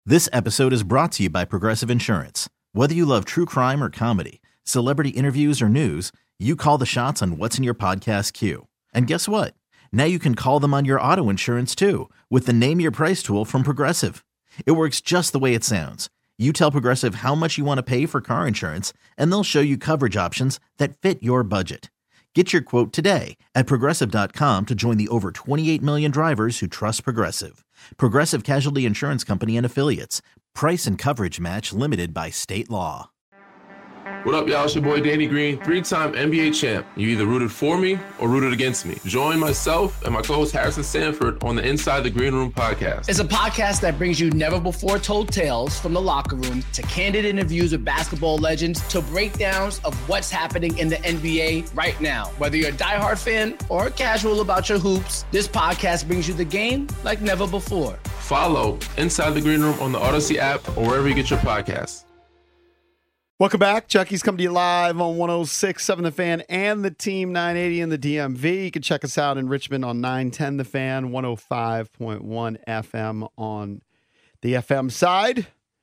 This episode is brought to you by Progressive Insurance. Whether you love true crime or comedy, celebrity interviews or news, you call the shots on what's in your podcast queue. And guess what? Now you can call them on your auto insurance too with the Name Your Price tool from Progressive. It works just the way it sounds. You tell Progressive how much you want to pay for car insurance, and they'll show you coverage options that fit your budget. Get your quote today at Progressive.com to join the over 28 million drivers who trust Progressive. Progressive Casualty Insurance Company and Affiliates. Price and coverage match limited by state law. What up, y'all? It's your boy Danny Green, 3-time NBA champ. You either rooted for me or rooted against me. Join myself and my co-host Harrison Sanford on the Inside the Green Room podcast. It's a podcast that brings you never-before-told tales from the locker room to candid interviews with basketball legends to breakdowns of what's happening in the NBA right now. Whether you're a diehard fan or casual about your hoops, this podcast brings you the game like never before. Follow Inside the Green Room on the Odyssey app or wherever you get your podcasts. Welcome back. Chucky's coming to you live on 106.7 The Fan and the Team 980 in the DMV. You can check us out in Richmond on 910 The Fan, 105.1 FM on the FM side.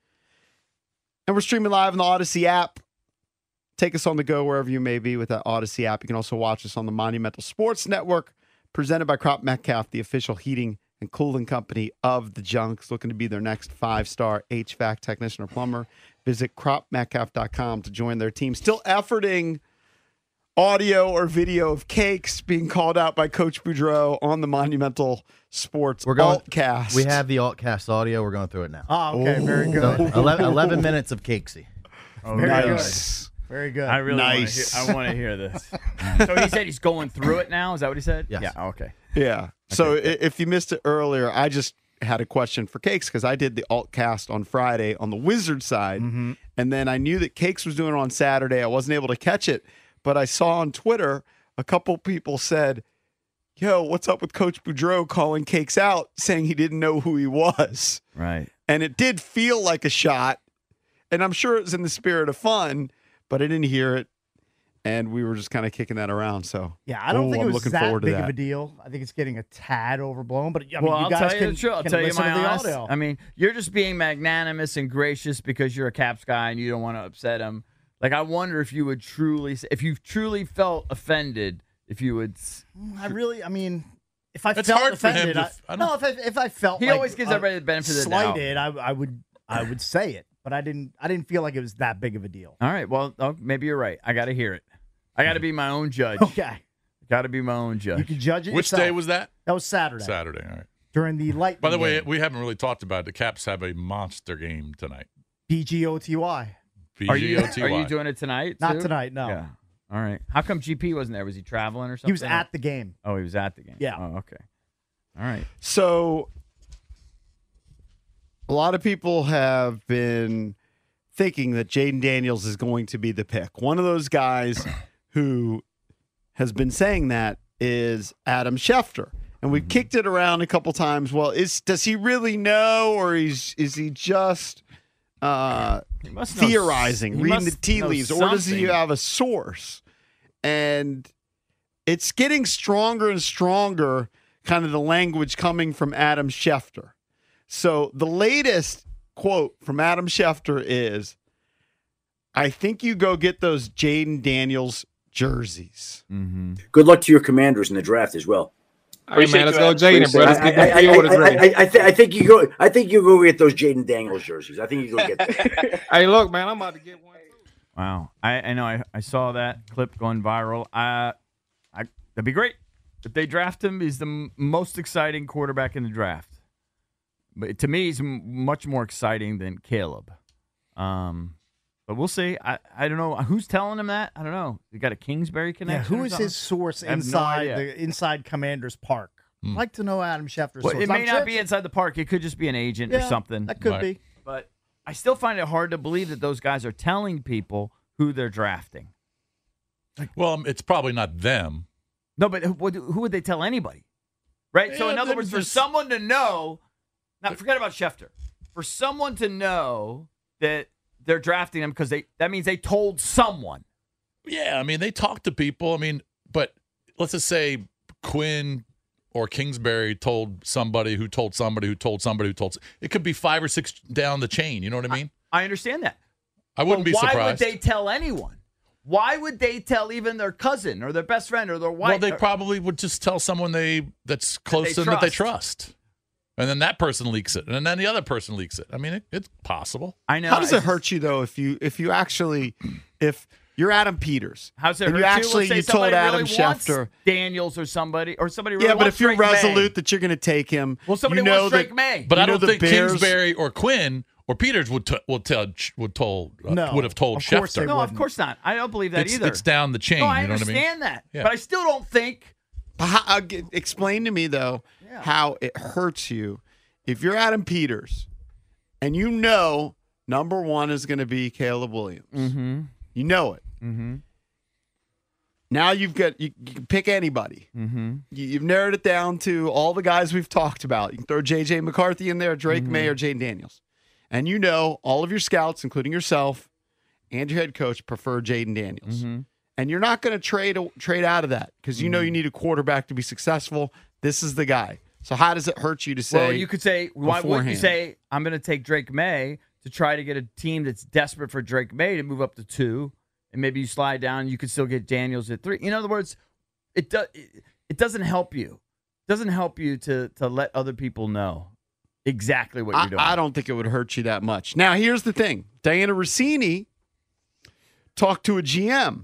And we're streaming live on the Odyssey app. Take us on the go wherever you may be with that Odyssey app. You can also watch us on the Monumental Sports Network, presented by Crop Metcalf, the official heating and cooling company of the Junks, looking to be their next 5-star HVAC technician or plumber. Visit cropmetcalf.com to join their team. Still efforting audio or video of Cakes being called out by Coach Boudreau on the Monumental Sports Altcast. We have the Altcast audio. We're going through it now. Oh, okay. Very good. So 11 minutes of Cakesy. Oh, very nice. good. Very good. I really Nice. want to hear this. So he said he's going through it now? Is that what he said? Yes. Yeah, okay. Yeah. So if you missed it earlier, I just had a question for Cakes because I did the Altcast on Friday on the Wizard side. Mm-hmm. And then I knew that Cakes was doing it on Saturday. I wasn't able to catch it, but I saw on Twitter a couple people said, yo, what's up with Coach Boudreau calling Cakes out, saying he didn't know who he was. Right. And it did feel like a shot. And I'm sure it was in the spirit of fun, but I didn't hear it. And we were just kind of kicking that around. So Yeah, I don't think I'm it was looking that forward to big that. of a deal. I think it's getting a tad overblown. But I mean, Well, you I'll guys tell you can, the truth. I'll can tell you listen my to the honest. audio. I mean, you're just being magnanimous and gracious because you're a Caps guy and you don't want to upset him. Like, I wonder if you would truly, if you truly felt offended, if you would. I mean, if I It's felt hard for him offended, to- if I felt He like, always gives everybody the benefit of the doubt. slighted, I would say it, but I didn't feel like it was that big of a deal. All right. Well, maybe you're right. I got to hear it. I got to be my own judge. Okay, Got to be my own judge. you can judge it. Which yourself. day was that? That was Saturday. Saturday. All right. During the Lightning. By the way, game. we haven't really talked about it. The Caps have a monster game tonight. BGOTY. Are you BGOTY. doing it tonight? Not too? tonight, no. Yeah. All right. How come GP wasn't there? Was he traveling or something? He was at the game. Oh, he was at the game. Yeah. Oh, okay. All right. So a lot of people have been thinking that Jaden Daniels is going to be the pick. One of those guys who has been saying that is Adam Schefter. And we've kicked it around a couple times. Well, does he really know, or is he just He must know theorizing, he reading the must tea know leaves, or does he something. have a source? And it's getting stronger and stronger, kind of the language coming from Adam Schefter. So the latest quote from Adam Schefter is, I think you go get those Jaden Daniels jerseys. Mm-hmm. Good luck to your Commanders in the draft as well. All right, man, let's go, Jaden, bro. Let's get that pre-order ready. I think you go. I think you go get those Jaden Daniels jerseys. I think you go get them. Hey, look, man, I'm about to get one too. Wow. I know. I saw that clip going viral. That'd be great. If they draft him, he's the most exciting quarterback in the draft. But to me, he's much more exciting than Caleb. But we'll see. I don't know. Who's telling him that? I don't know. You got a Kingsbury Yeah, connection? who or is something? his source I have no inside idea. inside Commanders Park? I'd like to know Adam Schefter's Well, source. it may I'm not sure be inside the park. It could just be an agent or something. That could Right. be. But I still find it hard to believe that those guys are telling people who they're drafting. Well, it's probably not them. No, but who would they tell anybody? Right? So, Yeah, in other they're words, for just- someone to know, now forget about Schefter, for someone to know that they're drafting them because that means they told someone. Yeah, I mean, they talk to people. I mean, but let's just say Quinn or Kingsbury told somebody who told somebody who told somebody who told. It could be 5 or 6 down the chain. You know what I mean? I understand that. I wouldn't be surprised. Why would they tell anyone? Why would they tell even their cousin or their best friend or their wife? Well, they probably would just tell someone that's close to them that they trust. And then that person leaks it. And then the other person leaks it. I mean, it's possible. I know. How does it hurt you, though, if you're Adam Peters? How's it and hurt you told Adam Schefter. Daniels or somebody really but if you're Drake resolute May. that you're going to take him. Well, somebody wants Drake May. But I don't think Bears, Kingsbury or Quinn or Peters would have told Schefter. No, of course not. I don't believe that either. It's down the chain. No, I you know understand what I mean? that. Yeah. But I still don't think. Explain to me, though, how it hurts you if you're Adam Peters and you know number one is going to be Caleb Williams. Mm-hmm. You know it. Mm-hmm. Now you can pick anybody. Mm-hmm. You've narrowed it down to all the guys we've talked about. You can throw J.J. McCarthy in there, Drake May, or Jaden Daniels. And you know all of your scouts, including yourself and your head coach, prefer Jaden Daniels. Mm-hmm. And you're not going to trade out of that because you know you need a quarterback to be successful. This is the guy. So how does it hurt you to say? Well, you could say, why wouldn't you beforehand? say, I'm going to take Drake May to try to get a team that's desperate for Drake May to move up to 2, and maybe you slide down, you could still get Daniels at 3. In other words, it doesn't help you. It doesn't help you to let other people know exactly what you're doing. I don't think it would hurt you that much. Now, here's the thing. Diana Rossini talked to a GM,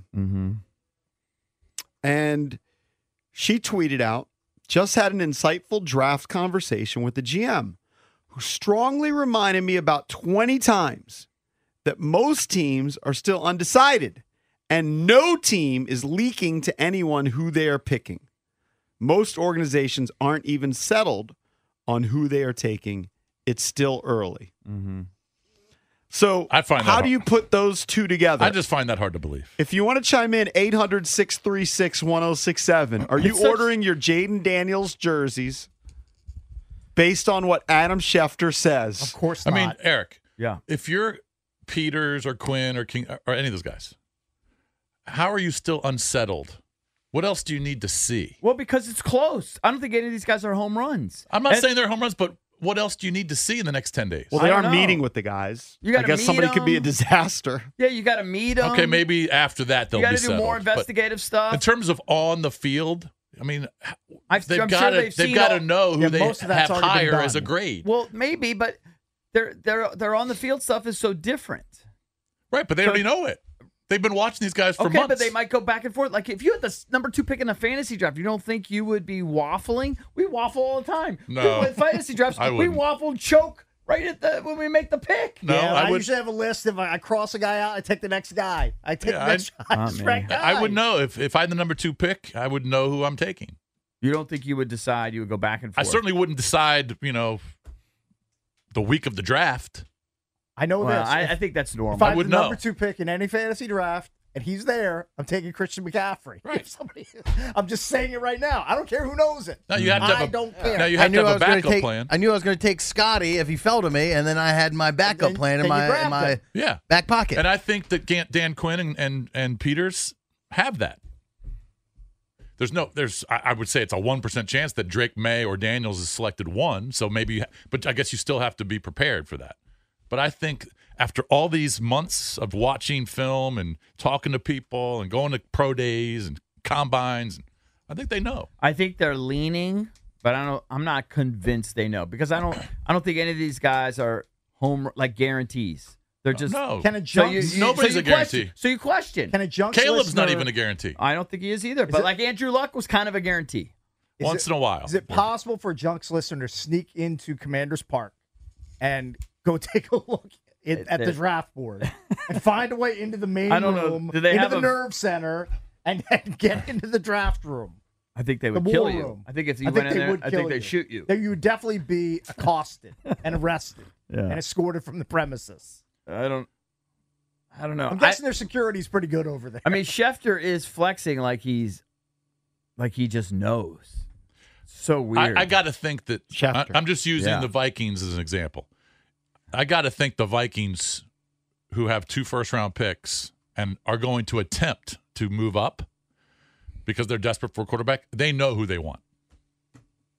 and she tweeted out, just had an insightful draft conversation with the GM, who strongly reminded me about 20 times that most teams are still undecided and no team is leaking to anyone who they are picking. Most organizations aren't even settled on who they are taking. It's still early. So how do you put those two together? I just find that hard to believe. If you want to chime in, 800-636-1067. Are you ordering your Jaden Daniels jerseys based on what Adam Schefter says? Of course not. I mean, Eric, yeah. If you're Peters or Quinn or King or any of those guys, how are you still unsettled? What else do you need to see? Well, because it's close. I don't think any of these guys are home runs. I'm not saying they're home runs, but what else do you need to see in the next 10 days? Well, they are meeting with the guys. You gotta I guess meet somebody could be a them. disaster. Yeah, you got to meet them. Okay, maybe after that they'll You be got to do more settled. But investigative stuff. in terms of on the field, I mean, I'm they've sure got they've to seen know who they most of that's have already been higher as a done. grade. Well, maybe, but their on the field stuff is so different. Right, but they already know it. They've been watching these guys for Okay, months. but they might go back and forth. Like if you had the number 2 pick in a fantasy draft, you don't think you would be waffling? We waffle all the time. No. With fantasy drafts, I we wouldn't. waffle and choke right at when we make the pick. No, I would. usually have a list. If I cross a guy out, I take the next guy. I take Yeah, the next right guy. I would know if I had the number 2 pick. I would know who I'm taking. You don't think you would decide? You would go back and I forth. certainly wouldn't decide. The week of the draft. I know Well, this. I think that's normal. If I have would the know. number 2 pick in any fantasy draft and he's there, I'm taking Christian McCaffrey. Right. If somebody, I'm just saying it right now. I don't care who knows it. Now you have to have I a, don't care. Now you have to have a backup plan. I knew I was going to take Scotty if he fell to me, and then I had my backup then- plan in then you my grabbed him. Yeah, back pocket. and I think that Dan Quinn and Peters have that. I would say it's a 1% chance that Drake May or Daniels is selected 1. So maybe, but I guess you still have to be prepared for that. But I think after all these months of watching film and talking to people and going to pro days and combines, I think they know. I think they're leaning, but I'm not convinced they know because I don't think any of these guys are home like guarantees. They're just no. Can a junk? Nobody's a guarantee. So you question. Can a junk? Caleb's not even a guarantee. I don't think he is either. But like Andrew Luck was kind of a guarantee. Once in a while. Is it possible for a Junks listener to sneak into Commander's Park and go take a look at the draft board and find a way into the main I don't know. room, Do they into have the a- nerve center, and get into the draft room? I think they The would kill war you. room. I think if you I went think in they there, would I kill think they'd you. shoot you. That you would definitely be accosted and arrested and escorted from the premises. I don't know. I'm guessing their security's pretty good over there. I mean, Schefter is flexing like he just knows. So weird. I got to think that Schefter. I'm just using Yeah. the Vikings as an example. I got to think the Vikings, who have 2 first-round picks and are going to attempt to move up because they're desperate for a quarterback, they know who they want.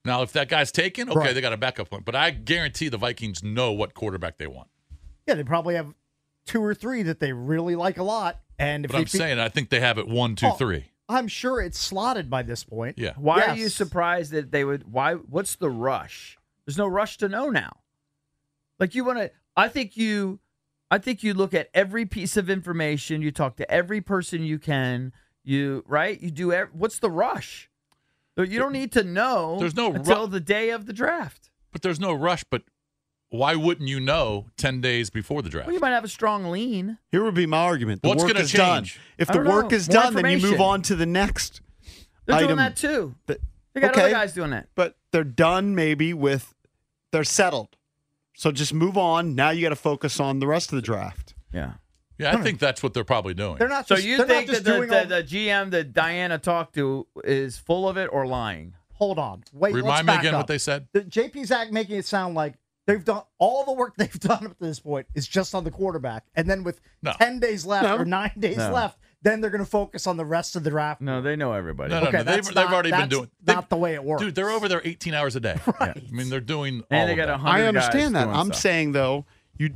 Now, if that guy's taken, okay, Right. they got a backup plan. But I guarantee the Vikings know what quarterback they want. Yeah, they probably have 2 or 3 that they really like a lot. And if But I'm saying, I think they have it 1, 2, 3. I'm sure it's slotted by this point. Yeah. Why are you surprised that they would? What's the rush? There's no rush to know now. Like you want to. I think you look at every piece of information. You talk to every person you can. You do. What's the rush? You don't need to know. There's no until the day of the draft. But there's no rush. But why wouldn't you know 10 days before the draft? Well, you might have a strong lean. Here would be my argument. The What's work gonna is done. change? If I the don't know. work is More done, then you move information. on to the next They're item. doing that too. That- They got okay, other guys doing that. But they're done maybe with they're settled. So just move on. Now you got to focus on the rest of the draft. Yeah. Yeah, I think that's what they're probably doing. They're not So just, you they're think not just that doing the GM that Diana talked to is full of it or lying? Hold on. Wait, let's Remind me back again up. what they said. The JP Zach making it sound like they've done all the work they've done up to this point is just on the quarterback. And then with 10 days left or 9 days left, then they're going to focus on the rest of the draft. No, they know everybody. No, Okay, they've that's already been that's doing. not the way it works. Dude, they're over there 18 hours a day. Right. I mean, they're doing And all they of got that. 100 I understand guys that. doing I'm stuff. saying though, you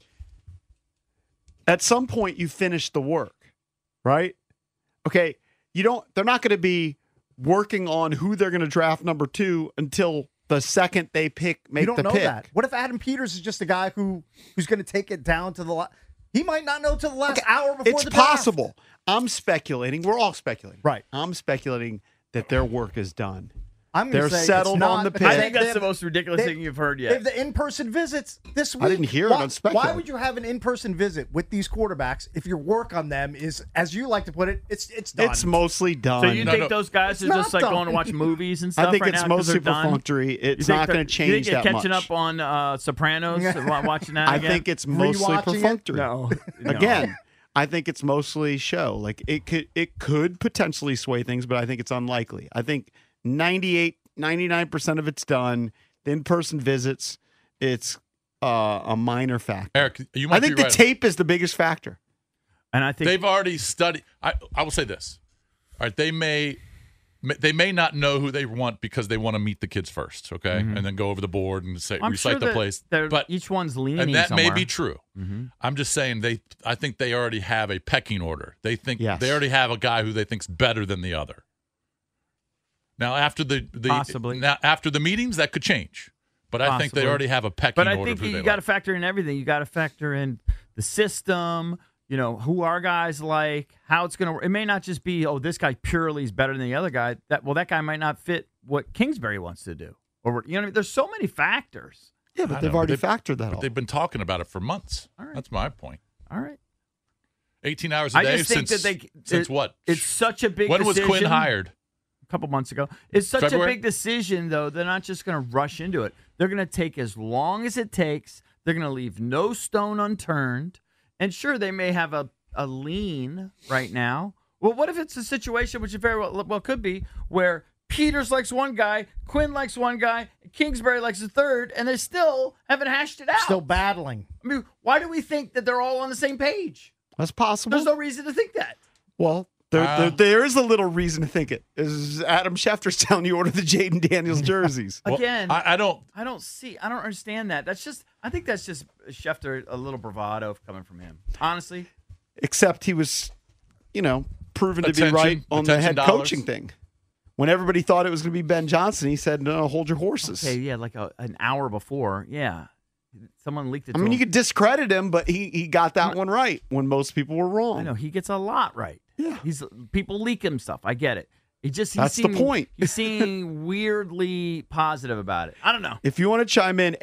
at some point you finish the work, right? Okay, they're not going to be working on who they're going to draft number 2 until the second they make you don't the know pick. that. What if Adam Peters is just a guy who's going to take it down to the last? He might not know till the last hour before It's the draft. possible. I'm speculating. We're all speculating. Right. I'm speculating that their work is done. I'm They're gonna say settled it's not, on the because pick. I think they that's the have- most ridiculous they- thing you've heard They yet. have the in-person visits this week. I didn't hear it on Why Speculating. would you have an in-person visit with these quarterbacks if your work on them is, as you like to put it, it's done? It's mostly done. So you think those guys It's are just not like going to done. watch movies and stuff I think right it's now 'cause mostly they're done? perfunctory. You It's think not they're- going to change you think that they're catching much. up on Sopranos, watching that I again? think it's mostly Rewatching it? perfunctory. No. Again, I think it's mostly show. Like it could potentially sway things, but I think it's unlikely. I think 99% of it's done. The in-person visits, it's a minor factor. Eric, you might I think be the right. tape is the biggest factor. And I think They've already studied. I will say this. All right, they may not know who they want because they want to meet the kids first, okay, and then go over the board and say I'm recite sure the that plays. they're- But each one's leaning and that may somewhere. be true. I'm just saying I think they already have a pecking order. They think Yes. they already have a guy who they think's better than the other. Now after the Possibly. now after the meetings that could change, but I think they Possibly. already have a pecking But I order. think of who you they got to like. factor in everything. You got to factor in the system. You know who our guys like, how it's gonna. It may not just be this guy purely is better than the other guy. That guy might not fit what Kingsbury wants to do, or you know what I mean? There's so many factors. Yeah, I but know, they've but already they've- factored that But all. they've been talking about it for months. All right. That's my point. All right. 18 hours a I day just think since that since what? It's such a big. When was decision. Quinn hired? A couple months ago. It's such February? a big decision, though. They're not just going to rush into it. They're going to take as long as it takes. They're going to leave no stone unturned. And sure, they may have a lean right now. Well, what if it's a situation, which it very well could be, where Peters likes one guy, Quinn likes one guy, Kingsbury likes a third, and they still haven't hashed it out. Still battling. I mean, why do we think that they're all on the same page? That's possible. There's no reason to think that. Well, there is a little reason to think it. Is Adam Schefter's telling you order the Jaden Daniels jerseys? Well, Again, I don't. I don't understand that. I think that's just Schefter, a little bravado coming from him. Honestly. Except he was, proven to be Attention- right on the attention head dollars. coaching thing. When everybody thought it was going to be Ben Johnson, he said, "No, hold your horses." Okay, yeah, like an hour before. Yeah. Someone leaked it I to mean, him. you could discredit him, but he got that one right when most people were wrong. I know. He gets a lot right. Yeah. People leak him stuff. I get it. That's the point. He's seeming weirdly positive about it. I don't know. If you want to chime in,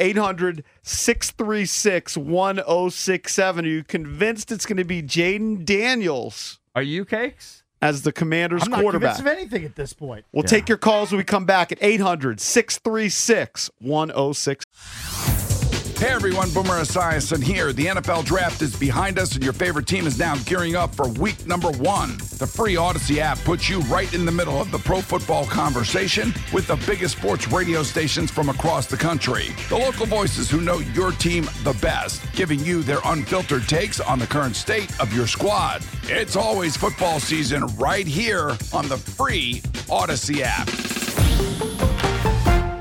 800-636-1067. Are you convinced it's going to be Jaden Daniels Are you, Cakes? as the Commanders I'm not quarterback? convinced of anything at this point. We'll take your calls when we come back at 800-636-1067. Hey everyone, Boomer Esiason here. The NFL draft is behind us and your favorite team is now gearing up for week number 1. The free Odyssey app puts you right in the middle of the pro football conversation with the biggest sports radio stations from across the country. The local voices who know your team the best, giving you their unfiltered takes on the current state of your squad. It's always football season right here on the free Odyssey app.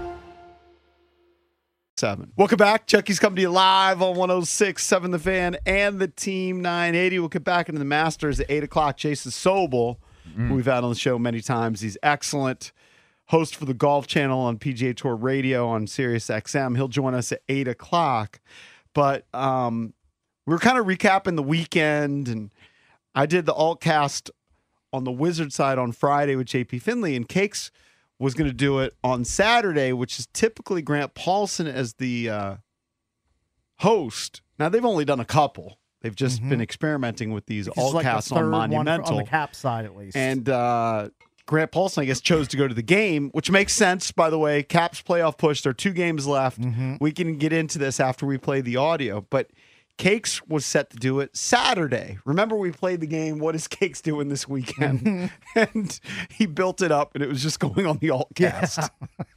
1037. Welcome back. Chucky's coming to you live on 106.7 The Fan and the Team 980. We'll get back into the Masters at 8 o'clock. Jason Sobel, who we've had on the show many times. He's excellent. Host for the Golf Channel on PGA Tour Radio on Sirius XM. He'll join us at 8 o'clock. But we're kind of recapping the weekend, and I did the altcast on the Wizard side on Friday with JP Finley, and Cakes was going to do it on Saturday, which is typically Grant Paulson as the host. Now, they've only done a couple. They've just been experimenting with these altcasts on Monumental. On the Cap side, at least. And Grant Paulson, I guess, chose to go to the game, which makes sense, by the way. Caps playoff push. There are 2 games left. We can get into this after we play the audio. But Cakes was set to do it Saturday. Remember, we played the game, what is Cakes doing this weekend? And he built it up, and it was just going on the altcast.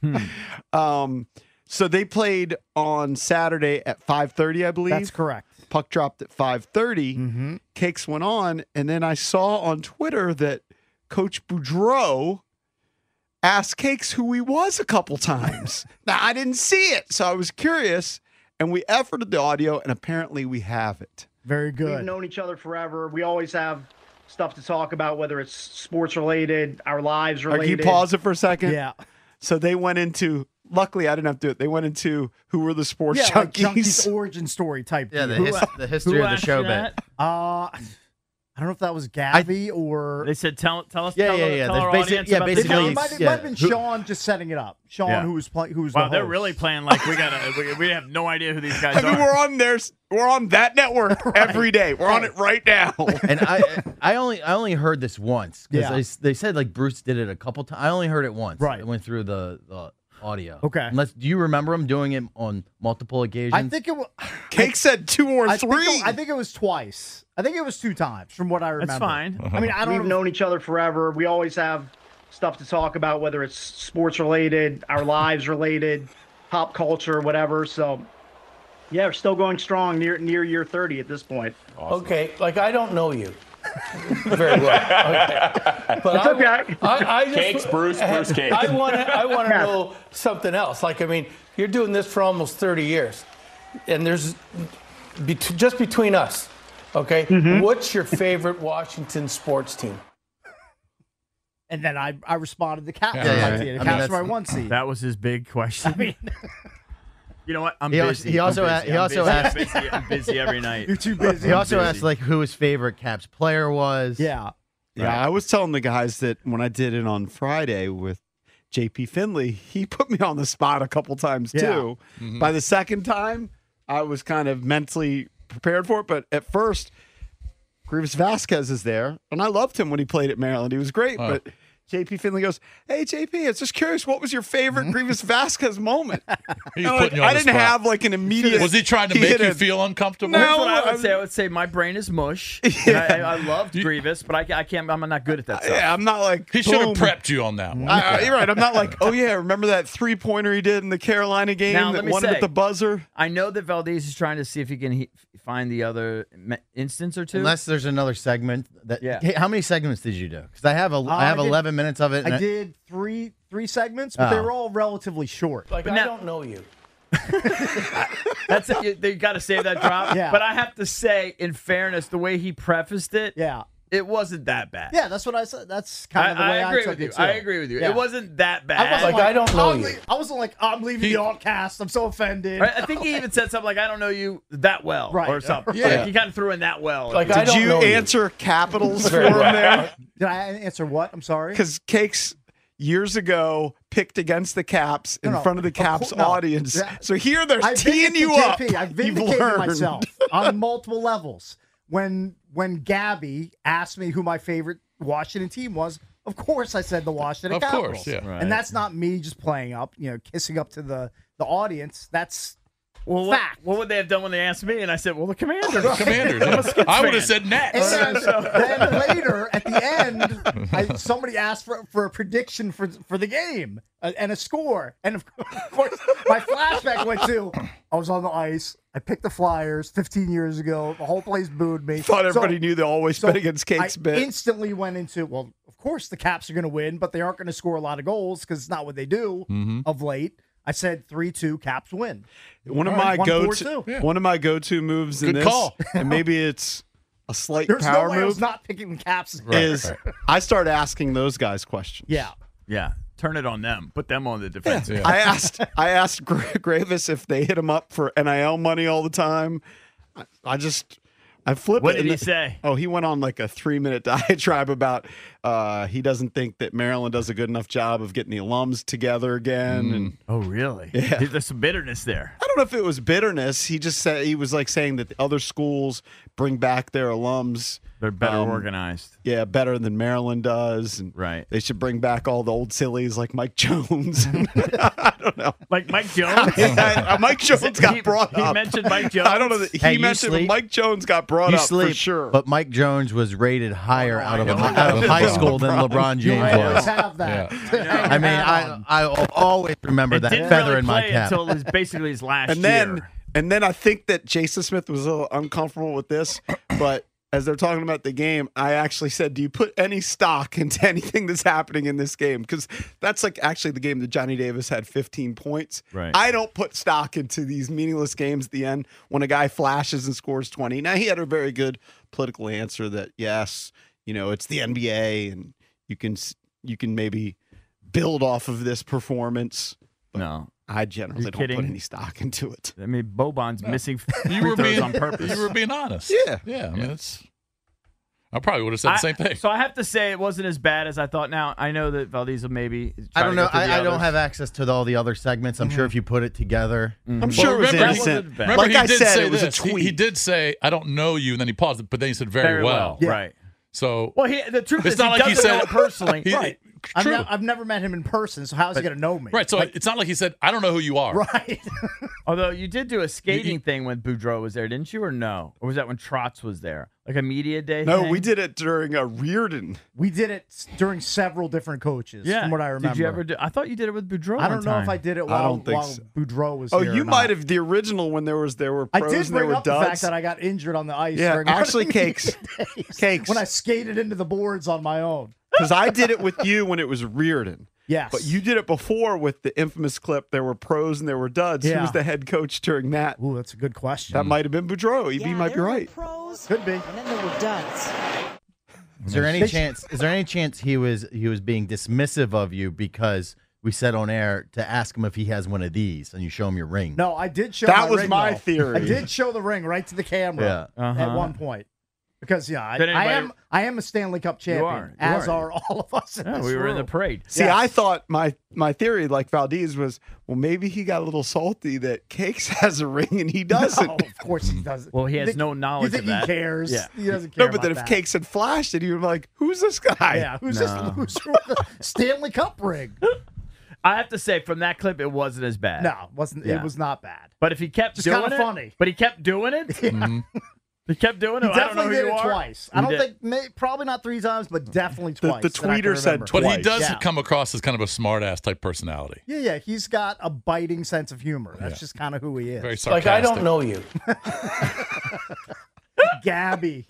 So they played on Saturday at 5:30, I believe. That's correct. Puck dropped at 5:30. Cakes went on, and then I saw on Twitter that Coach Boudreau asked Cakes who he was a couple times. Now, I didn't see it, so I was curious. And we efforted the audio, and apparently we have it. Very good. We've known each other forever. We always have stuff to talk about, whether it's sports related, our lives related. Can you pause it for a second? Yeah. So they went into, luckily I didn't have to do it, they went into who were the sports junkies. Like Junkie's origin story type. Yeah, deal. the history of the show bit. I don't know if that was Gabby or they said tell us. Yeah. Tell our audience about basically, the it might have been Sean just setting it up. Sean, who was playing, who was the host. They're really playing like we have no idea who these guys are. I mean, we're on that network every day. We're on it right now. And I only heard this once because they said like Bruce did it a couple times. I only heard it once. Right, it went through the audio. Okay. Do you remember him doing it on multiple occasions? I think it was. Cake said 2 or 3. I think it was twice. I think it was 2 times, from what I remember. That's fine. I mean, We've known each other forever. We always have stuff to talk about, whether it's sports related, our lives related, pop culture, whatever. So, yeah, we're still going strong near year 30 at this point. Awesome. Okay, like I don't know you very well. Okay. But it's okay. I just, Cakes, Bruce Cakes. I want to know something else. Like, I mean, you're doing this for almost 30 years, and there's just between us. Okay, what's your favorite Washington sports team? And then I responded the Caps. The Caps are my 1 seed. That was his big question. I mean, you know what? I'm He busy. he also asked. I'm busy every night. You're too busy. He also asked like who his favorite Caps player was. Yeah. Yeah, I was telling the guys that when I did it on Friday with JP Finley, he put me on the spot a couple times too. By the second time, I was kind of mentally prepared for it, but at first, Grievous Vasquez is there, and I loved him when he played at Maryland. He was great, but JP Finley goes, "Hey, JP, I was just curious, what was your favorite Grievous Vasquez moment?" I didn't have like an immediate. Was he trying to make you feel uncomfortable? No, what I would say my brain is mush. I loved Grievous, but I can't. I'm not good at that stuff. Yeah, I'm not like he should have prepped you on that one. You're right. I'm not like, oh yeah, remember that 3-pointer he did in the Carolina game that won it at the buzzer? I know that Valdez is trying to see if he can find the other instance or two. Unless there's another segment. Hey, how many segments did you do? Because I have 11 minutes of it. I did three segments, but they were all relatively short. Like, I don't know you. That's it. They got to save that drop. Yeah. But I have to say, in fairness, the way he prefaced it, it wasn't that bad. Yeah, that's what I said. That's kind of the way I took it too. I agree with you. Yeah. It wasn't that bad. I don't know you. I wasn't like, I'm leaving the alt-cast. I'm so offended. Right? I think he even said something like, I don't know you that well, or something. Yeah. Like, he kind of threw in that well. Like, did you answer capitals for him there? Did I answer what? I'm sorry. Because Cakes years ago picked against the Caps in front of the Caps audience. So here they're teeing you up. I vindicated myself on multiple levels. When Gabby asked me who my favorite Washington team was, of course I said the Washington Capitals. Of course, yeah. Right. And that's not me just playing up, kissing up to the audience. That's fact. What would they have done when they asked me? And I said, well, the Commanders. I would have said Nets. And then later, at the end, somebody asked for a prediction for the game and a score. And of course, my flashback went to, I was on the ice. I picked the Flyers 15 years ago. The whole place booed me. Thought everybody knew they always bet against Cakes I bit. Instantly went into, well, of course the Caps are going to win, but they aren't going to score a lot of goals because it's not what they do of late. I said 3-2 Caps win. One of All my right, go-to 1-4-2. one of my go-to moves in Good this, call. and maybe it's a slight There's power no way I was move, not picking the Caps. is I start asking those guys questions. Yeah. Yeah. Turn it on them. Put them on the defense. Yeah. I asked Gravis if they hit him up for NIL money all the time. I flip What it. did and he say? Oh, he went on like a 3-minute diatribe about he doesn't think that Maryland does a good enough job of getting the alums together again. And Oh, really? Yeah. There's some bitterness there. I don't know if it was bitterness. He just said he was like saying that the other schools bring back their alums. They're better organized. Yeah, better than Maryland does. And Right. they should bring back all the old sillies like Mike Jones. I don't know. Like Mike Jones? Mike Jones got brought up. He mentioned Mike Jones. I don't know. That Hey, he you mentioned sleep? Mike Jones got brought You up sleep, for sure. but Mike Jones was rated higher out of know. high school than LeBron James I always was. have that. I mean, I'll always remember It that didn't feather really in my play cap. until basically his last and year. then I think that Jason Smith was a little uncomfortable with this, but as they're talking about the game, I actually said, do you put any stock into anything that's happening in this game? Because that's like actually the game that Johnny Davis had 15 points. Right. I don't put stock into these meaningless games at the end when a guy flashes and scores 20. Now, he had a very good political answer that, yes, it's the NBA and you can maybe build off of this performance. No. I generally don't kidding? put any stock into it. I mean, Boban's missing You free were throws being on purpose. You were being honest. Yeah. Yeah. I mean, I probably would have said the same thing. So I have to say it wasn't as bad as I thought. Now, I know that Valdez will maybe I don't know. try to go through the I don't others. have access to all the other segments. I'm sure if you put it together, I'm sure it was remember- innocent. Remember, Like he I did said, say it was a this. tweet. He did say, "I don't know you," and then he paused, but then he said, "Very well." Right. So, Well, the truth it's is, not he like he doesn't said know it personally. He- Right. True. I've never met him in person, so how's he going to know me? Right. So it's not like he said, "I don't know who you are." Right. Although you did do a skating thing when Boudreaux was there, didn't you, or no? Or was that when Trotz was there? Like a media day No, thing? we did it during a Reardon. We did it during several different coaches, Yeah. from what I remember. Did you ever do? I thought you did it with Boudreaux. I don't know if I did it I while don't think so. Boudreaux was Oh, here. you or not. might have the original when there were I pros did and there bring were up the duds. fact that I got injured on the ice. Yeah, during actually, one of Cakes. the days Cakes. when I skated into the boards on my own. Because I did it with you when it was Reardon. Yes, But you did it before with the infamous clip. There were pros and there were duds. Who Yeah. was the head coach during that? Ooh, that's a good question. That might have been Boudreaux. He might be right. Pros, Could be. and then there were duds. is there any chance? Is there any chance he was being dismissive of you because we said on air to ask him if he has one of these and you show him your ring? No, I did show That my was ring, my though. theory. I did show the ring right to the camera at one point. Because Did anybody- I am a Stanley Cup champion, are. as are all of us in Yeah, this we were in the room. parade. See, Yes. I thought my theory, like Valdez, was, well, maybe he got a little salty that Cakes has a ring and he doesn't. No, of course he doesn't. Well, he You has think- no knowledge You think of that. he cares? Yeah. He doesn't care. No, but then if about that. Cakes had flashed it, he would be like, who's this guy? Yeah, who's this loser with the Stanley Cup ring? I have to say, from that clip, it wasn't as bad. No, it wasn't. Yeah. It was not bad. But if he kept Just doing kinda it, funny. But he kept doing it. He kept doing it. He I don't know definitely who did you it are. twice. He I don't did. think, probably not 3 times, but definitely The twice. that I can tweeter said remember. But he Twice. does Yeah. come across as kind of a smart-ass type personality. Yeah, he's got a biting sense of humor. That's just kind of who he is. Very Like, sarcastic. I don't know you. Gabby.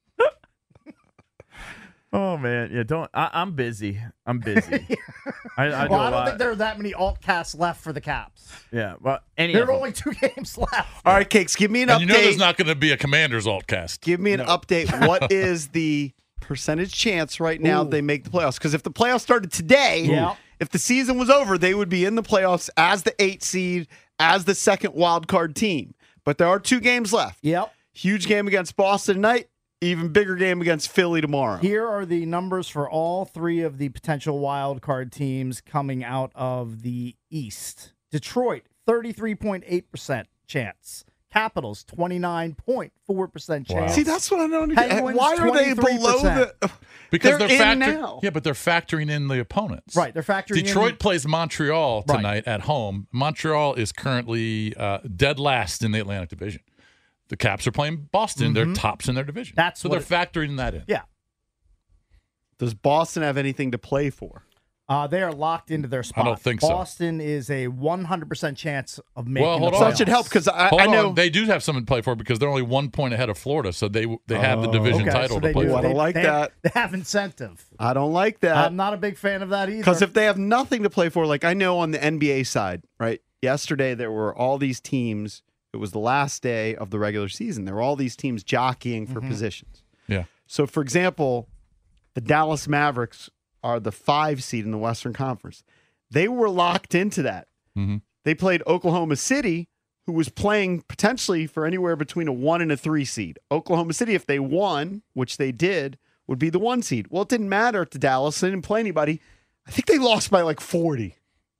Oh man, yeah. Don't. I'm busy. I'm busy. I do Well, I a don't lot. think there are that many alt casts left for the Caps. Yeah. Well, any There of are them. only 2 games left. All right, Cakes, give me an And update. you know there's not going to be a Commanders alt cast. Give me an update. What is the percentage chance right now they make the playoffs? Because if the playoffs started today, Yeah. if the season was over, they would be in the playoffs as the 8th seed, as the second wild card team. But there are 2 games left. Yep. Huge game against Boston tonight. Even bigger game against Philly tomorrow. Here are the numbers for all 3 of the potential wild card teams coming out of the East. Detroit, 33.8% chance. Capitals, 29.4% chance. See, that's what I don't get. Penguins, Why are they below 23%. the? Because they're they're in factoring. now. Yeah, but they're factoring in the opponents. Right, they're factoring in Detroit plays Montreal Right. tonight at home. Montreal is currently dead last in the Atlantic Division. The Caps are playing Boston. They're tops in their division. That's so what they're factoring that in. Yeah. Does Boston have anything to play for? They are locked into their spot. don't think so. Boston is a 100% chance of making Well, hold the on. playoffs. That should help because Hold I know. on. They do have something to play for because they're only 1 point ahead of Florida, so they have the division Okay, title so to they play do. for. I don't like they that. They have incentive. I don't like that. I'm not a big fan of that either. Because if they have nothing to play for, like I know on the NBA side, right? yesterday there were all these teams. It was the last day of the regular season. There were all these teams jockeying for positions. Yeah. So, for example, the Dallas Mavericks are the 5 seed in the Western Conference. They were locked into that. Mm-hmm. They played Oklahoma City, who was playing potentially for anywhere between a 1 and a 3 seed. Oklahoma City, if they won, which they did, would be the 1 seed. Well, it didn't matter to Dallas. They didn't play anybody. I think they lost by like 40.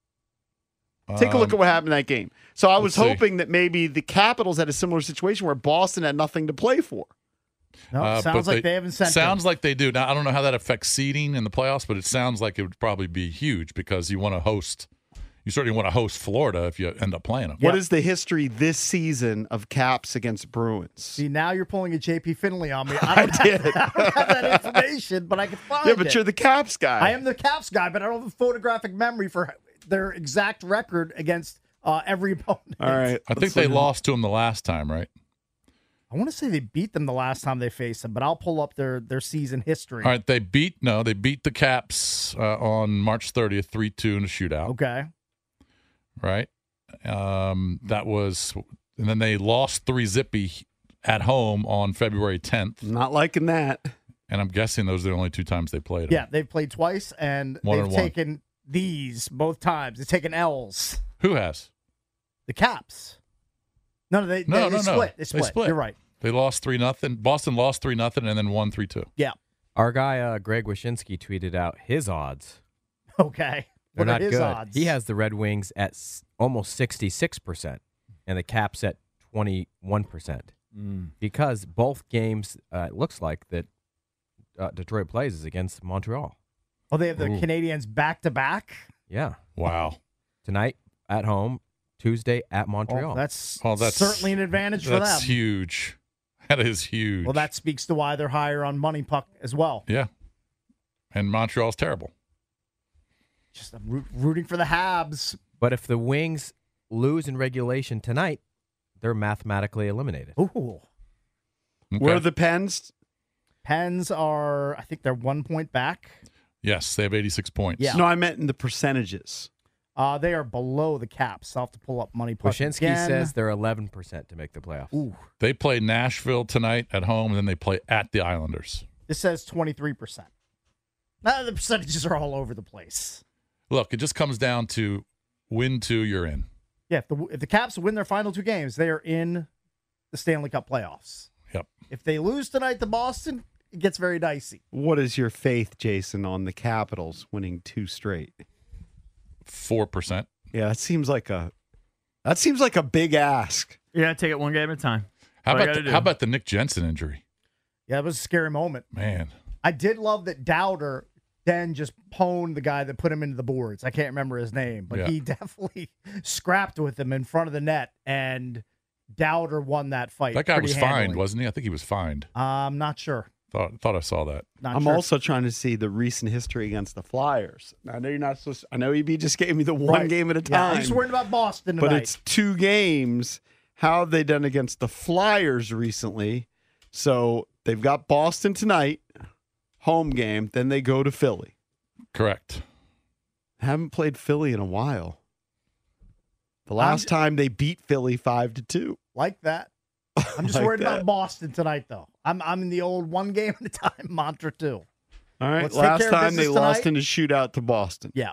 Take a look at what happened in that game. So I was hoping that maybe the Capitals had a similar situation where Boston had nothing to play for. No, sounds like they have incentive. Sounds like they do. Now, I don't know how that affects seeding in the playoffs, but it sounds like it would probably be huge because you want to host. You certainly want to host Florida if you end up playing them. What is the history this season of Caps against Bruins? See, now you're pulling a JP Finley on me. I don't have that information, but I can find it. Yeah, but you're the Caps guy. I am the Caps guy, but I don't have a photographic memory for their exact record against every opponent. All right. I think they lost to them the last time, right? I want to say they beat them the last time they faced them, but I'll pull up their season history. All right, they beat the Caps on March 30th, 3-2 in a shootout. Okay. Right? That was, and then they lost 3-0 at home on February 10th. Not liking that. And I'm guessing those are the only 2 times they played. Yeah, they've played twice, and they've taken these both times. They've taken L's. Who has? The Caps. No, they split. They split. You're right. They lost 3-0. Boston lost 3-0 and then won 3-2. Yeah. Our guy Greg Wyshynski tweeted out his odds. Okay. They're What are not his good. odds? He has the Red Wings at almost 66% and the Caps at 21%. Because both games, it looks like that Detroit plays is against Montreal. Oh, they have the Canadians back-to-back? Yeah. Wow. Tonight at home, Tuesday at Montreal. That's certainly an advantage for them. That's huge. That is huge. Well, that speaks to why they're higher on Money Puck as well. Yeah. And Montreal's terrible. Just rooting for the Habs. But if the Wings lose in regulation tonight, they're mathematically eliminated. Ooh. Okay. Where are the Pens? Pens are, I think they're 1 point back. Yes, they have 86 points. Yeah. No, I meant in the percentages. They are below the Caps. I'll have to pull up Money Puck Wyshynski again. says they're 11% to make the playoffs. Ooh. They play Nashville tonight at home, and then they play at the Islanders. This says 23%. Now the percentages are all over the place. Look, it just comes down to win 2, you're in. Yeah, if the Caps win their final 2 games, they are in the Stanley Cup playoffs. Yep. If they lose tonight to Boston, it gets very dicey. What is your faith, Jason, on the Capitals winning 2 straight? 4%. Yeah, that seems like a big ask. Yeah, take it one game at a time. How about the Nick Jensen injury? Yeah, it was a scary moment. Man. I did love that Dowder then just pwned the guy that put him into the boards. I can't remember his name, but he definitely scrapped with him in front of the net, and Dowder won that fight. That guy was handily. fined, wasn't he? I think he was fined. I'm not sure. Thought I saw that. I'm also trying to see the recent history against the Flyers. I know you're not supposed to, I know EB just gave me the one game at a Yeah, time. I'm just worried about Boston tonight. But it's 2 games. How have they done against the Flyers recently? So they've got Boston tonight, home game. Then they go to Philly. Correct. Haven't played Philly in a while. The last time they beat Philly 5-2. Like that. I'm just Like worried that. about Boston tonight, though. I'm in the old 1 game at a time mantra, too. All right. Let's take Last care of time they business lost tonight. in a shootout to Boston. Yeah.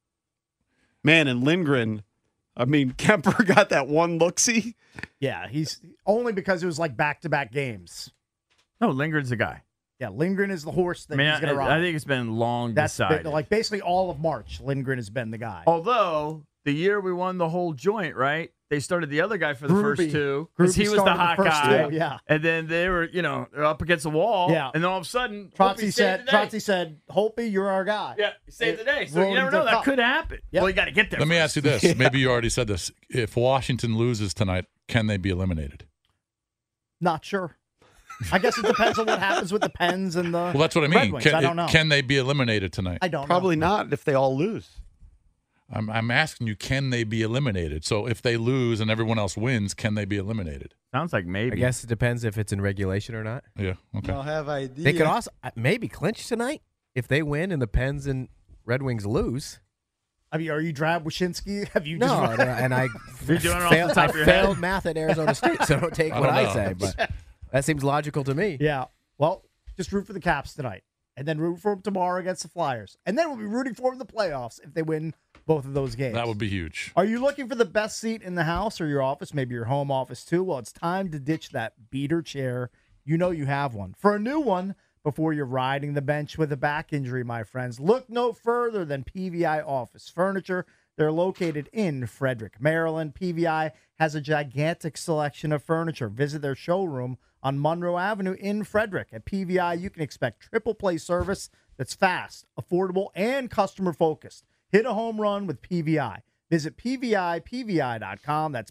Man, and Lindgren, I mean, Kemper got that one look-see. Yeah, he's only because it was like back-to-back games. No, Lindgren's the guy. Yeah, Lindgren is the horse that I mean, he's going to ride. I think it's been long That's decided. been, like basically all of March, Lindgren has been the guy. Although the year we won the whole joint, right? They started the other guy for the Groovy. first 2 because Groovy he was the started hot the first guy. 2, yeah. And then they were, they're up against the wall. Yeah. And then all of a sudden, Trotzy Holtby saved the day. said, Holtby, you're our guy. Yeah, he saved the day. So Rolled you never into know. the That cup. could happen. Yep. Well, you got to get there. Let me first. ask you this. Maybe you already said this. If Washington loses tonight, can they be eliminated? Not sure. I guess it depends on what happens with the Pens and the Well, that's what I Red mean. Wings. I don't know. Can they be eliminated tonight? I don't Probably not if they all lose. I'm asking you, can they be eliminated? So if they lose and everyone else wins, can they be eliminated? Sounds like maybe. I guess it depends if it's in regulation or not. Yeah. Okay. I'll have idea. They could also maybe clinch tonight if they win and the Pens and Red Wings lose. I mean, are you Drab Wyshynski? Have you No, just and I You're doing it off the top of your head? failed math at Arizona State, so don't take what I say. But that seems logical to me. Yeah. Well, just root for the Caps tonight, and then root for them tomorrow against the Flyers, and then we'll be rooting for them in the playoffs if they win both of those games. That would be huge. Are you looking for the best seat in the house or your office, maybe your home office too? Well, it's time to ditch that beater chair. You know you have one. For a new one, before you're riding the bench with a back injury, my friends, look no further than PVI Office Furniture. They're located in Frederick, Maryland. PVI has a gigantic selection of furniture. Visit their showroom on Monroe Avenue in Frederick. At PVI, you can expect triple play service that's fast, affordable, and customer-focused. Hit a home run with PVI. Visit PVI.com. That's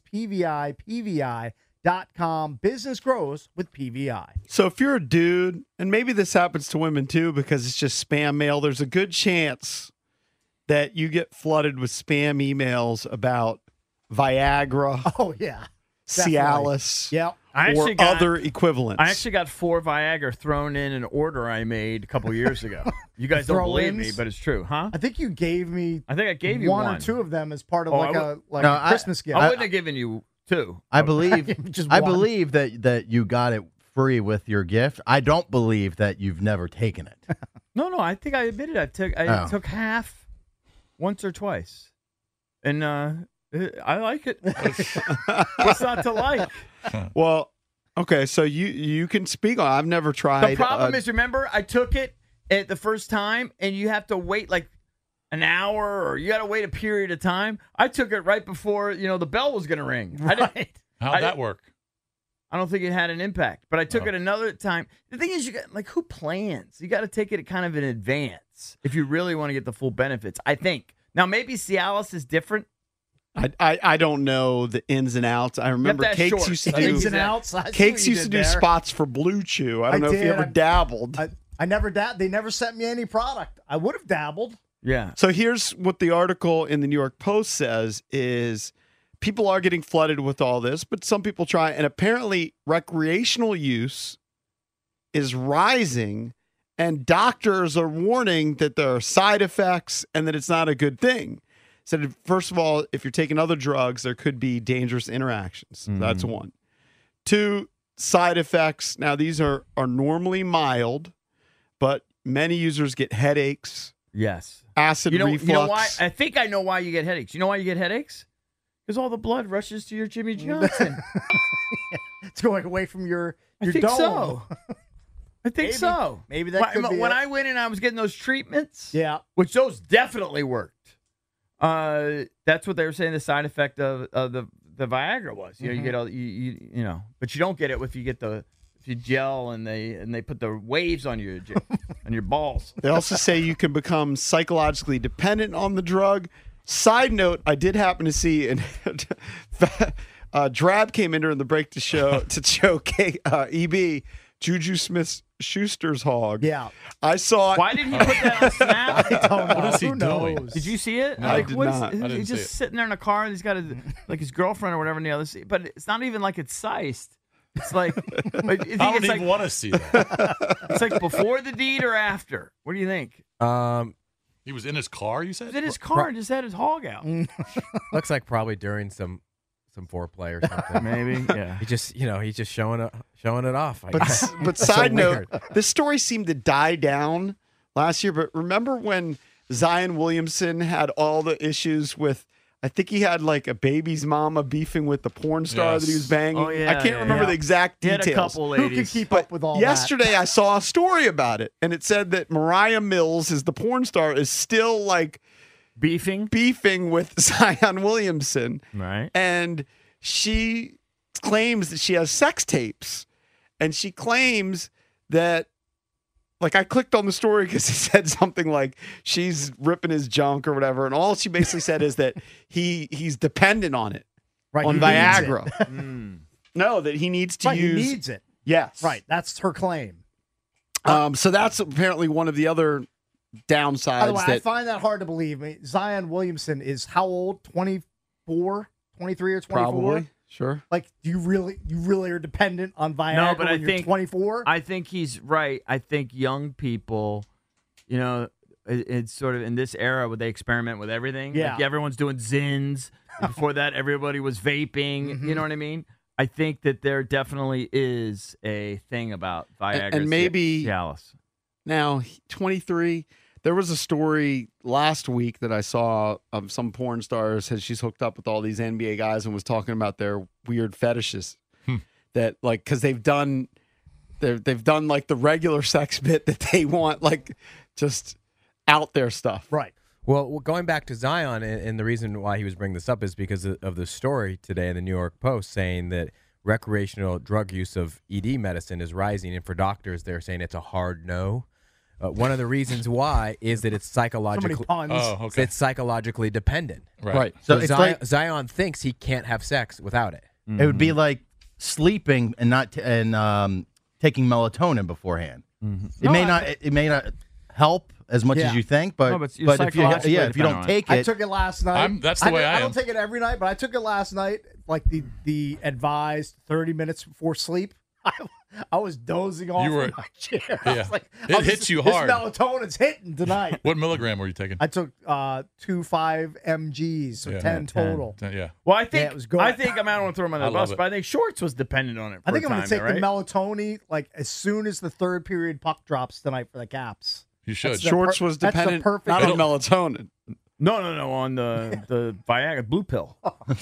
PVI.com. Business grows with PVI. So if you're a dude, and maybe this happens to women too because it's just spam mail, there's a good chance that you get flooded with spam emails about Viagra, Oh, yeah. Cialis, Yep. or other equivalents. I actually got 4 Viagra thrown in an order I made a couple years ago. You guys don't believe me, but it's true, huh? I think you gave me I think I gave you one or two of them as part of Oh, a Christmas gift. I wouldn't have given you 2. I believe Just I one. believe that you got it free with your gift. I don't believe that you've never taken it. No, I think I admitted I took half once or twice. And I like it. What's not to like? Well, okay, so you can speak on. I've never tried. The problem is, remember, I took it at the first time, and you have to wait like an hour, or you got to wait a period of time. I took it right before the bell was going to ring. Right. How'd that work? I don't think it had an impact, but I took it another time. The thing is, who plans? You got to take it kind of in advance if you really want to get the full benefits. I think now maybe Cialis is different. I don't know the ins and outs. I remember Cakes used to do ins and outs. Cakes used to do spots for Blue Chew. I don't know if you ever dabbled. I never They never sent me any product. I would have dabbled. Yeah. So here's what the article in the New York Post says is people are getting flooded with all this, but some people try, and apparently recreational use is rising, and doctors are warning that there are side effects and that it's not a good thing. So first of all, if you're taking other drugs, there could be dangerous interactions. That's one. 2, side effects. Now, these are normally mild, but many users get headaches. Yes. Acid reflux. You know why? I think I know why you get headaches. You know why you get headaches? Because all the blood rushes to your Jimmy Johnson. It's going away from your I think dome. so. I think Maybe. so. Maybe that could be when it. I went and I was getting those treatments, Yeah. which those definitely worked. That's what they were saying. The side effect of the Viagra was, you get all but you don't get it if you gel and they put the waves on your on your balls. They also say you can become psychologically dependent on the drug. Side note, I did happen to see, and Drab came in during the break to show EB Juju Smith-Schuster's hog. Yeah. I saw it. Why did he put that on Snap? I don't know. What is he Who doing? knows? Did you see it? No, I did what is- not. I didn't he's see just it. sitting there in a car, and he's got his girlfriend or whatever in the other seat. But it's not even like it's sized. It's like I don't even want to see that. it's like before the deed or after. What do you think? He was in his car, you He said? was in his car and just had his hog out. Looks like probably during some foreplay or something. Maybe, yeah. He's just showing it off. I But, guess. but So side note, weird. this story seemed to die down last year. But remember when Zion Williamson had all the issues with, I think he had like a baby's mama beefing with the porn star that he was banging. Oh, yeah, I can't remember the exact He details. had a couple Who ladies. can keep But up with all yesterday I saw a story about it, and it said that Mariah Mills, is the porn star, is still like beefing with Zion Williamson. Right. And she claims that she has sex tapes. And she claims that, like, I clicked on the story because it said something like she's ripping his junk or whatever. And all she basically said is that he's dependent on it, Right, on he needs Viagra. it. No, that he needs to Right, use. he needs it. Yes. Right. That's her claim. So that's apparently one of the other downsides. By the way, I that find that hard to believe. I mean, Zion Williamson is how old? 24, 23 or 24? probably. Sure. Like, you really are dependent on Viagra No, but when I you're think 24? I think he's right. I think young people, it's sort of in this era where they experiment with everything. Yeah. Like everyone's doing Zins. Before that, everybody was vaping. You know what I mean? I think that there definitely is a thing about Viagra. And maybe Cialis. Now, 23. There was a story last week that I saw of some porn stars. She's hooked up with all these NBA guys and was talking about their weird fetishes. That like because they've done like the regular sex bit that they want, like just out there stuff. Right. Well, going back to Zion, and the reason why he was bringing this up is because of the story today in the New York Post saying that recreational drug use of ED medicine is rising, and for doctors, they're saying it's a hard no. One of the reasons why is that it's psychologically it's psychologically dependent. Right. So it's like Zion thinks he can't have sex without it. it would be like sleeping and not taking melatonin beforehand. It may not help as much as you think, but if you don't take it, I took it last night. That's the way I am. I don't take it every night, but I took it last night, like the advised 30 minutes before sleep. I was dozing off in my chair. I was like, it hits you hard. This melatonin's hitting tonight. What milligram were you taking? I took 2 5 mgs, so 10 total. 10, yeah. Well, I think it was good. I don't want to throw him under the bus, it. but I think Shorts was dependent on it. I think I'm going to take the melatonin like as soon as the third period puck drops tonight for the Caps. You should. Shorts was dependent not on melatonin. No, on the Viagra blue pill.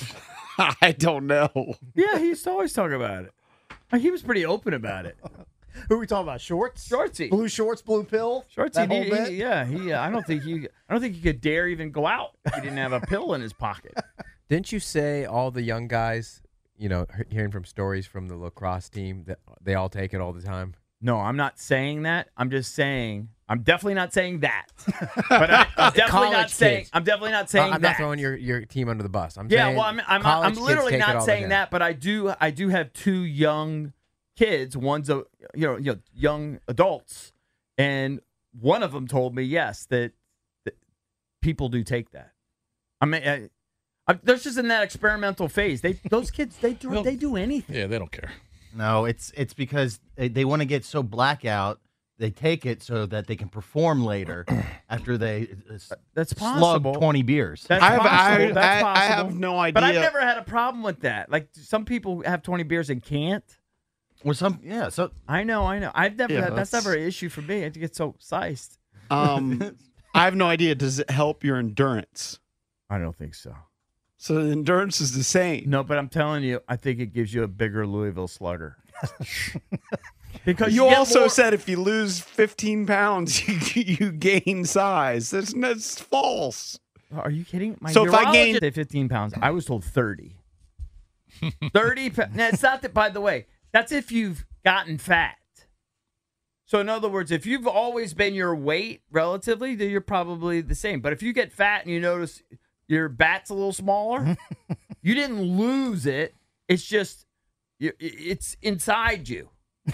I don't know. Yeah, he used to always talk about it. He was pretty open about it. Who are we talking about? Shorts? Shortsy. Blue shorts, blue pill? Shortsy, That whole bit? I don't think he could dare even go out if he didn't have a pill in his pocket. Didn't you say all the young guys, hearing from stories from the lacrosse team that they all take it all the time? No, I'm not saying that. I'm just saying I'm definitely not saying that. But I'm definitely not saying. I'm definitely not saying I'm that. not throwing your team under the bus. I'm yeah, saying well, I'm college literally kids take it not all saying the that. But I do have 2 young kids. One's a young adults, and one of them told me yes that people do take that. I mean, they're just in that experimental phase. Those kids they do anything. Yeah, they don't care. No, it's because they want to get so blackout. They take it so that they can perform later after they That's slug possible. 20 beers. That's possible. That's possible. I have no idea. But I've never had a problem with that. Like some people have 20 beers and can't. Or so I know. I've never had, that's never an issue for me. I get so sized. I have no idea. Does it help your endurance? I don't think so. So the endurance is the same. No, but I'm telling you, I think it gives you a bigger Louisville Slugger. Because you also said if you lose 15 pounds, you gain size. That's false. Are you kidding? So if I gain 15 pounds, I was told 30. 30. Now, it's not that, by the way, that's if you've gotten fat. So in other words, if you've always been your weight relatively, then you're probably the same. But if you get fat and you notice your bat's a little smaller, you didn't lose it. It's just, it's inside you.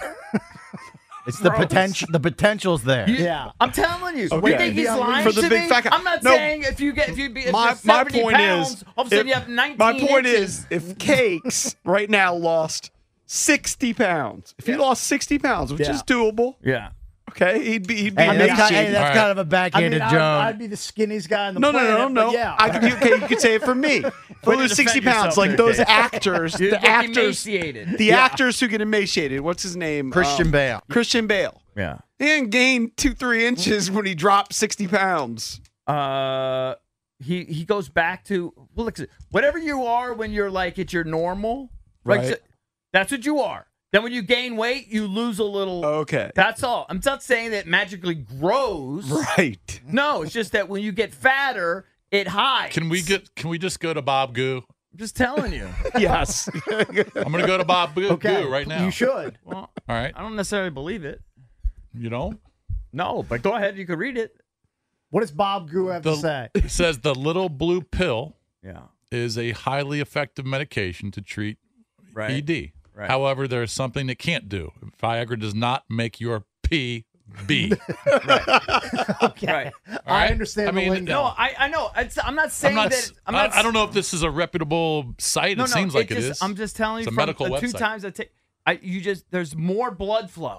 It's the potential. The potential's there. Yeah, I'm telling you. Okay. You think he's lying For the to big me? fat guy. I'm not No. saying if you're my 70 point pounds, is, all of a sudden you have 19 my point inches. is, if Cakes right now lost 60 pounds, if he lost 60 pounds, which is doable, okay, he'd be that's emaciated. kind of a backhanded joke. I'd be the skinniest guy on the planet. No. but yeah. You could say it for me. If I lose 60 pounds, like those actors, the actors who get emaciated. What's his name? Christian Bale. Christian Bale. Yeah. He didn't gain 2-3 inches when he dropped 60 pounds. He goes back to whatever you are when you're like at your normal. Right. So that's what you are. Then when you gain weight, you lose a little. Okay. That's all. I'm not saying that it magically grows. Right. No, it's just that when you get fatter, it hides. Can we just go to Bob Goo? I'm just telling you. Yes. I'm going to go to Bob Goo right now. You should. Well, all right. I don't necessarily believe it. You don't? No, but go ahead. You can read it. What does Bob Goo have to say? It says the little blue pill Yeah. is a highly effective medication to treat ED. Right. However, there is something it can't do. Viagra does not make your pee B. Okay. Right. I understand the lingo. No, I know. I'm not saying that. I don't know if this is a reputable site. It seems like it is. I'm just telling you It's a from medical the 2 website. times I take, there's more blood flow.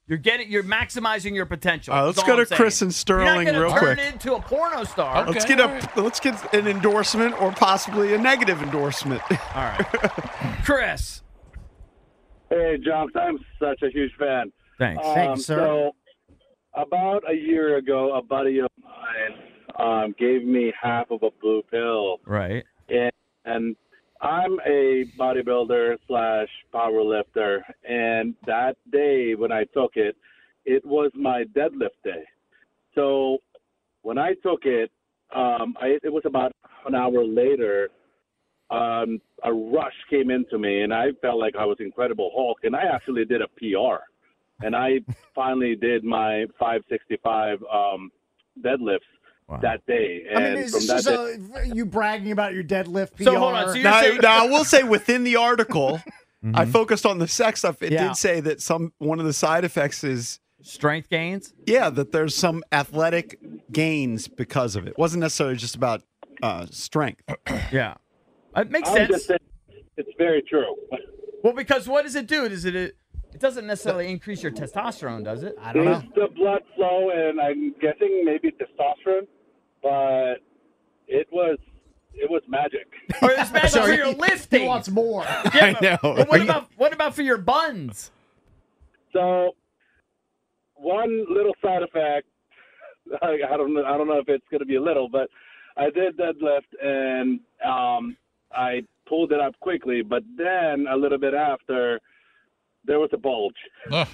You're maximizing your potential. All right, let's go to Chris and Sterling real quick. You're not going to turn into a porno star. Okay, let's get an endorsement or possibly a negative endorsement. All right. Chris. Hey, Jonks, I'm such a huge fan. Thanks. Thanks, sir. So, about a year ago, a buddy of mine gave me half of a blue pill. Right. And I'm a bodybuilder / power lifter, and that day when I took it, it was my deadlift day. So when I took it, it was about an hour later, a rush came into me, and I felt like I was Incredible Hulk, and I actually did a PR. And I finally did my 565 deadlifts. Wow. That day. And I mean, is this just you bragging about your deadlift PR? So hold on. So now, I will say within the article, I focused on the sex stuff. It did say that one of the side effects is strength gains. Yeah, that there's some athletic gains because of it. It wasn't necessarily just about strength. Yeah, it makes sense. It's very true. Well, because what does it do? It doesn't necessarily increase your testosterone, does it? I don't know. The blood flow, and I'm guessing maybe testosterone, but it was magic. Or it's magic for your lifting. He wants more. Yeah, I know. What about for your buns? So, one little side effect. I don't know if it's going to be a little, but I did deadlift and I pulled it up quickly, but then a little bit after, there was a bulge. Oh.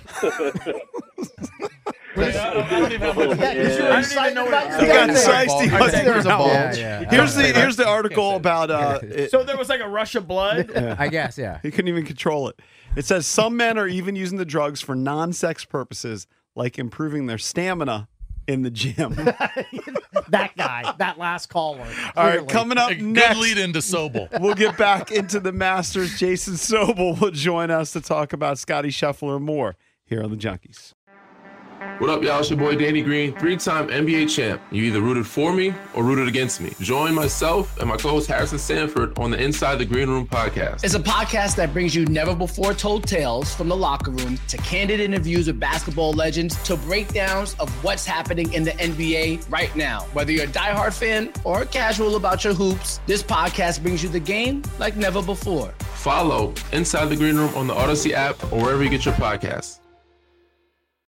I don't even know what he got sized. There's a bulge. Here's the article about. So there was like a rush of blood. I guess, yeah. He couldn't even control it. It says some men are even using the drugs for non-sex purposes, like improving their stamina in the gym. That guy, that last caller. All right, coming up next. Good lead into Sobel. We'll get back into the Masters. Jason Sobel will join us to talk about Scotty Scheffler and more here on the Junkies. What up, y'all? It's your boy Danny Green, 3-time NBA champ. You either rooted for me or rooted against me. Join myself and my co-host Harrison Sanford on the Inside the Green Room podcast. It's a podcast that brings you never-before-told tales from the locker room to candid interviews with basketball legends to breakdowns of what's happening in the NBA right now. Whether you're a diehard fan or casual about your hoops, this podcast brings you the game like never before. Follow Inside the Green Room on the Odyssey app or wherever you get your podcasts.